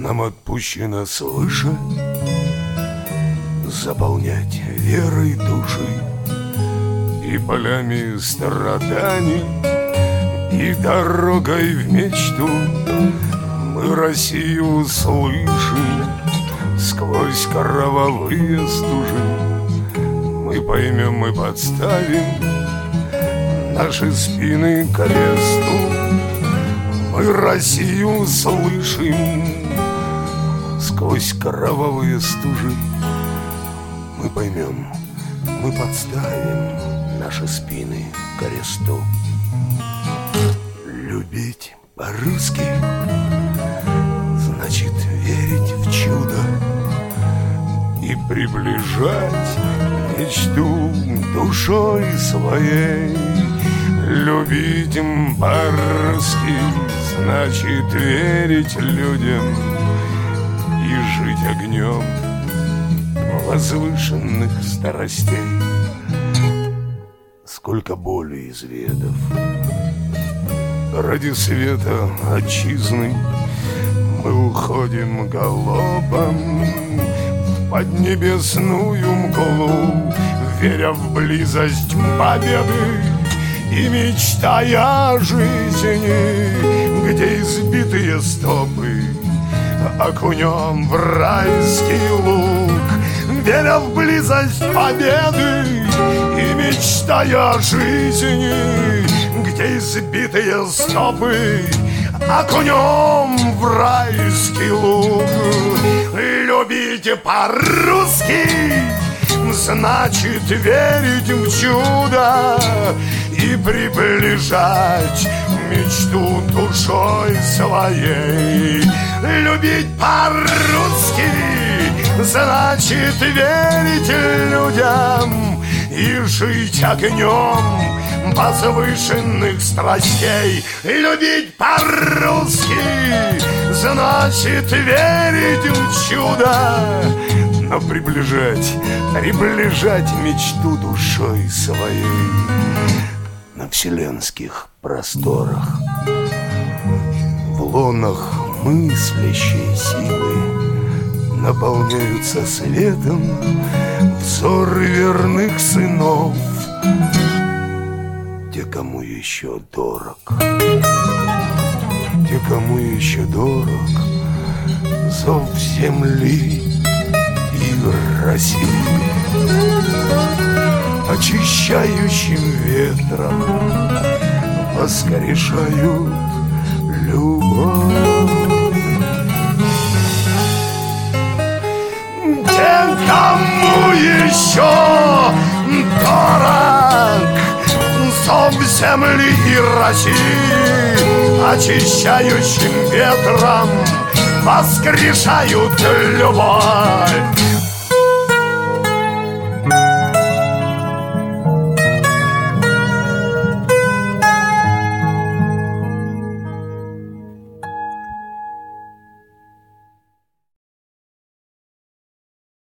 Нам отпущено свыше заполнять верой души и полями страданий, и дорогой в мечту. Мы Россию слышим сквозь кровавые стужи. Мы поймем, мы подставим наши спины к кресту. Мы Россию слышим сквозь кровавые стужи. Мы поймем, мы подставим наши спины к кресту. Любить по-русски значит верить в чудо и приближать мечту душой своей. Любить по-русски значит верить людям и жить огнем возвышенных страстей. Сколько боли изведав ради света отчизны, мы уходим галопом в поднебесную мглу, веря в близость победы и мечтая о жизни, где избитые стопы окунем в райский луг, веря в близость победы и мечтая о жизни, где избитые стопы окунем в райский луг. Любите по-русски значит верить в чудо и приближать мечту душой своей. Любить по-русски значит верить людям и жить огнем возвышенных страстей. Любить по-русски значит верить в чудо, но приближать мечту душой своей. На вселенских просторах, в лонах мыслящей силы наполняются светом взоры верных сынов. Те, кому еще дорог, те, кому еще дорог зов земли и России. Очищающим ветром воскрешают любовь. Тем, кому еще дорог зов земли и России, очищающим ветром воскрешают любовь.